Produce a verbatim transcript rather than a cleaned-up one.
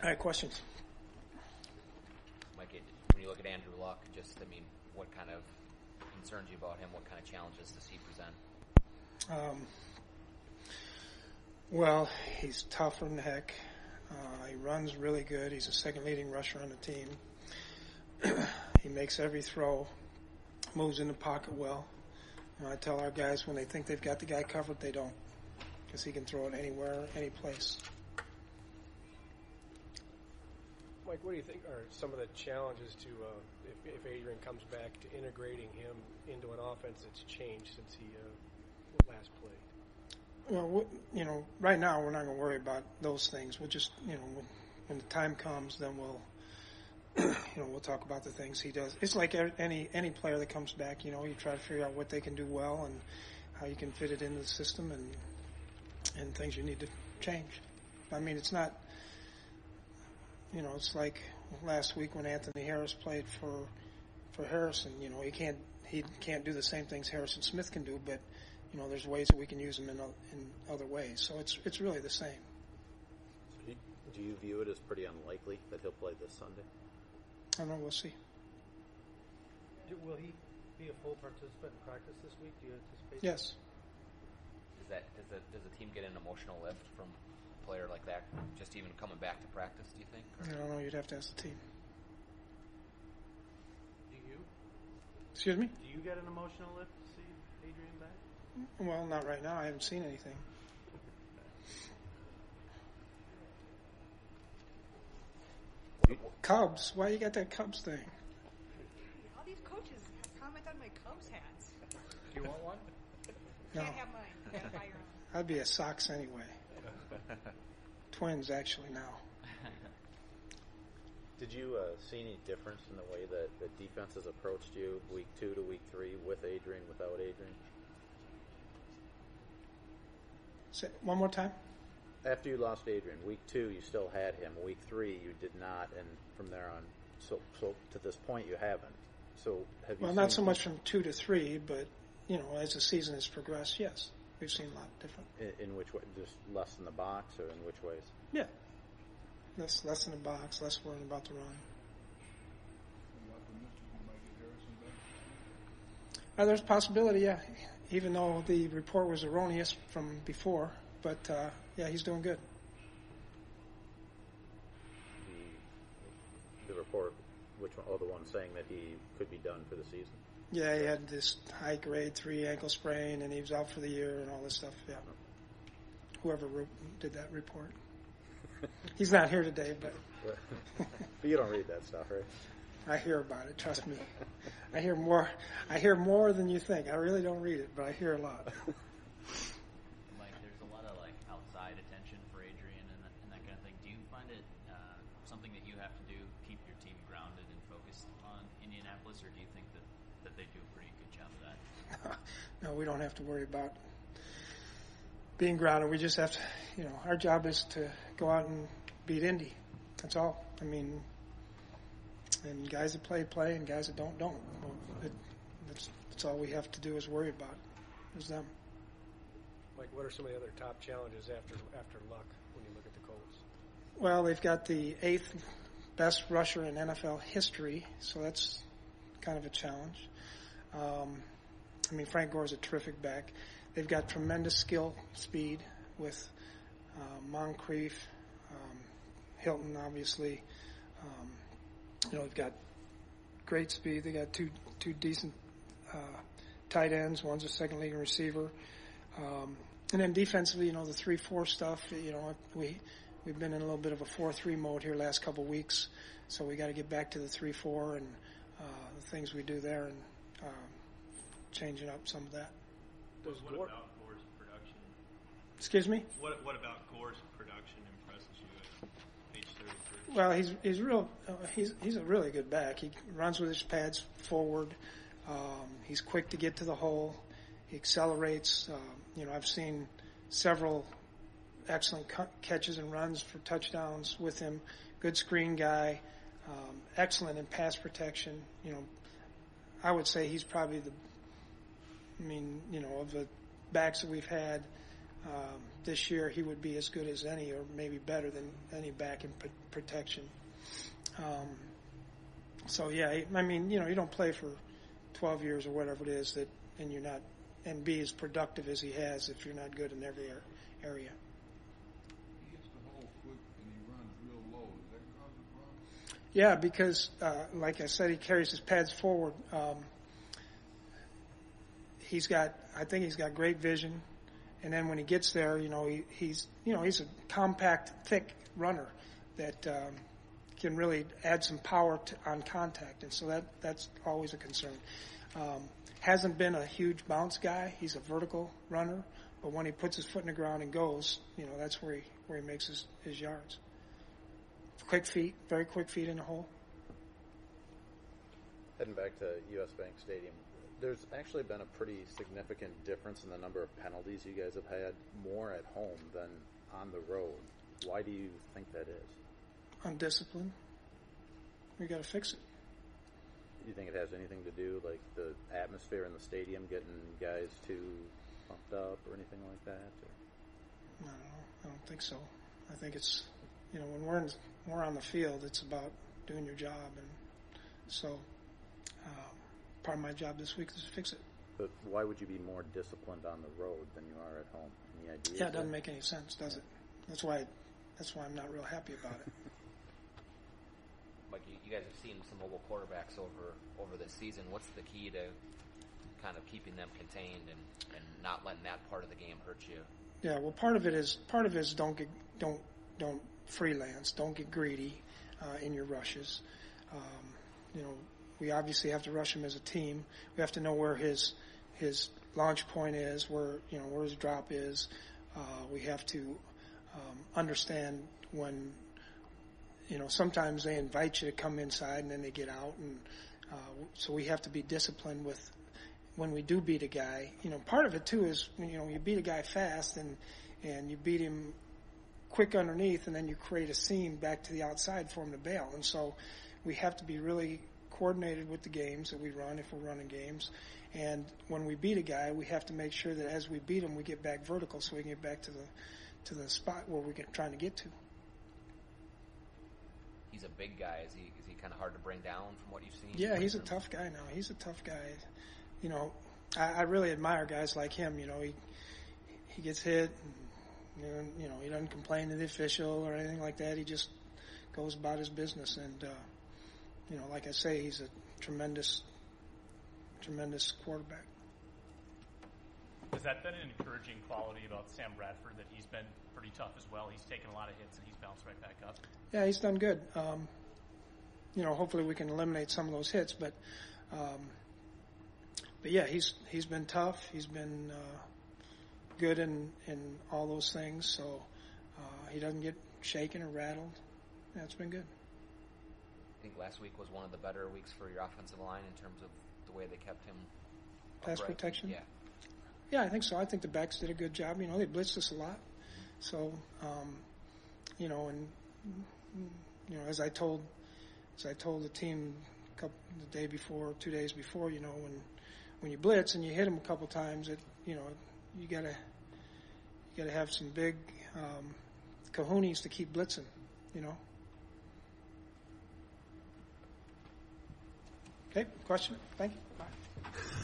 All right, questions? Mike, when you look at Andrew Luck, just, I mean, what kind of concerns you about him? What kind of challenges does he present? Um, well, he's tough from the heck. Uh, he runs really good. He's the second leading rusher on the team. He makes every throw, moves in the pocket well. You know, I tell our guys when they think they've got the guy covered, they don't, because he can throw it anywhere, any place. Mike, what do you think are some of the challenges to, uh, if, if Adrian comes back, to integrating him into an offense that's changed since he uh, last played? Well, you know, right now we're not going to worry about those things. We'll just, you know, when, when the time comes, then we'll, you know, we'll talk about the things he does. It's like any any player that comes back. You know, you try to figure out what they can do well and how you can fit it into the system and and things you need to change. I mean, it's not. You know, it's like last week when Anthony Harris played for for Harrison. You know, he can't he can't do the same things Harrison Smith can do, but you know, there's ways that we can use him in in other ways. So it's it's really the same. Do you view it as pretty unlikely that he'll play this Sunday? I don't know. We'll see. Will he be a full participant in practice this week? Do you anticipate? Yes. Does that does the does the team get an emotional lift from a player like that, just even coming back to practice? Do you think? Or? I don't know. You'd have to ask the team. Do you? Excuse me? Do you get an emotional lift to see Adrian back? Well, not right now. I haven't seen anything. Cubs. Why you got that Cubs thing? All these coaches comment on my Cubs hats. Do you want one? No. Can't have mine. You gotta buy your own. I'd be a Sox anyway. Twins, actually, now. Did you uh, see any difference in the way that the defenses approached you week two to week three with Adrian, without Adrian? Say, one more time? After you lost Adrian, week two you still had him. Week three you did not, and from there on, so so to this point you haven't. So have you? Well, seen not so much from two to three, but you know, as the season has progressed, yes, we've seen a lot different. In, in which way? Just less in the box, or in which ways? Yeah, less less in the box, less worrying about the run. Uh, there's a possibility, yeah. Even though the report was erroneous from before, but uh, yeah, he's doing good. The, the report, which one? Oh, the one saying that he could be done for the season. Yeah, he had this high grade three ankle sprain, and he was out for the year, and all this stuff. Yeah, whoever wrote, did that report. He's not here today, but but you don't read that stuff, right? I hear about it. Trust me, I hear more. I hear more than you think. I really don't read it, but I hear a lot. Mike, there's a lot of like outside attention for Adrian and that, and that kind of thing. Do you find it uh, something that you have to do, keep your team grounded and focused on Indianapolis, or do you think that, that they do a pretty good job of that? No, we don't have to worry about being grounded. We just have to, you know, our job is to go out and beat Indy. That's all. I mean. And guys that play, play, and guys that don't, don't. Well, it, that's, that's all we have to do is worry about is them. Mike, what are some of the other top challenges after after Luck when you look at the Colts? Well, they've got the eighth best rusher in N F L history, so that's kind of a challenge. Um, I mean, Frank Gore's a terrific back. They've got tremendous skill, speed with uh, Moncrief, um, Hilton, obviously. Um, You know, they've got great speed. They got two two decent uh, tight ends. One's a second leading receiver, um, and then defensively, you know, the three four stuff. You know, we we've been in a little bit of a four three mode here last couple of weeks, so we got to get back to the three four and uh, the things we do there and um, changing up some of that. What, what Gore, about Gore's production? Excuse me? What What about Gore's production impresses you at age thirty-three? Well, he's he's real. Uh, he's he's a really good back. He runs with his pads forward. Um, he's quick to get to the hole. He accelerates. Um, you know, I've seen several excellent cu- catches and runs for touchdowns with him. Good screen guy. Um, excellent in pass protection. You know, I would say he's probably the. I mean, you know, of the backs that we've had, Um, this year he would be as good as any, or maybe better than any back in p- protection. Um, so yeah, I mean, you know, you don't play for twelve years or whatever it is that, and you're not, and be as productive as he has if you're not good in every area. He hits the whole foot and he runs real low. Is that cause of problem? Yeah, because uh, like I said, he carries his pads forward. Um, he's got, I think he's got great vision. And then when he gets there, you know, he, he's, you know, he's a compact, thick runner that um, can really add some power to, on contact. And so that that's always a concern. Um, hasn't been a huge bounce guy. He's a vertical runner, but when he puts his foot in the ground and goes, you know, that's where he where he makes his, his yards. Quick feet, very quick feet in the hole. Heading back to U S Bank Stadium, there's actually been a pretty significant difference in the number of penalties you guys have had more at home than on the road. Why do you think that is? Undisciplined. We got to fix it. Do you think it has anything to do, like the atmosphere in the stadium, getting guys too pumped up or anything like that? Or? I don't know. I don't think so. I think it's, you know, when we're in, we're on the field, it's about doing your job, and so uh, part of my job this week is to fix it. But why would you be more disciplined on the road than you are at home? Any idea? Yeah, it doesn't make any sense, does it? That's why. That's why I'm not real happy about it. Like you, you guys have seen some mobile quarterbacks over over this season. What's the key to kind of keeping them contained and, and not letting that part of the game hurt you? Yeah, well, part of it is part of it is don't get don't don't freelance, don't get greedy uh, in your rushes. Um, you know, we obviously have to rush him as a team. We have to know where his his launch point is, where you know where his drop is. Uh, we have to um, understand when. You know, sometimes they invite you to come inside and then they get out, and uh, so we have to be disciplined with when we do beat a guy. You know, part of it too is you know you beat a guy fast and and you beat him quick underneath, and then you create a seam back to the outside for him to bail. And so we have to be really coordinated with the games that we run if we're running games. And when we beat a guy, we have to make sure that as we beat him, we get back vertical so we can get back to the to the spot where we're trying to get to. He's a big guy. Is he is he kind of hard to bring down from what you've seen? Yeah, he's a tough guy now. He's a tough guy. You know, I, I really admire guys like him. You know, he he gets hit, and, you know, you know, he doesn't complain to the official or anything like that. He just goes about his business. And, uh, you know, like I say, he's a tremendous, tremendous quarterback. Has that been an encouraging quality about Sam Bradford, that he's been pretty tough as well? He's taken a lot of hits and he's bounced right back up. Yeah, he's done good. Um, you know, hopefully we can eliminate some of those hits, but um, but yeah, he's he's been tough. He's been uh, good in in all those things. So uh, he doesn't get shaken or rattled. Yeah, it's been good. I think last week was one of the better weeks for your offensive line in terms of the way they kept him Pass upright. protection. Yeah. Yeah, I think so. I think the backs did a good job. You know, they blitzed us a lot. So, um, you know, and you know, as I told, as I told the team a couple, the day before, two days before, you know, when when you blitz and you hit them a couple times, it, you know, you gotta you gotta have some big um, cojones to keep blitzing. You know. Okay. Question. Thank you. Bye.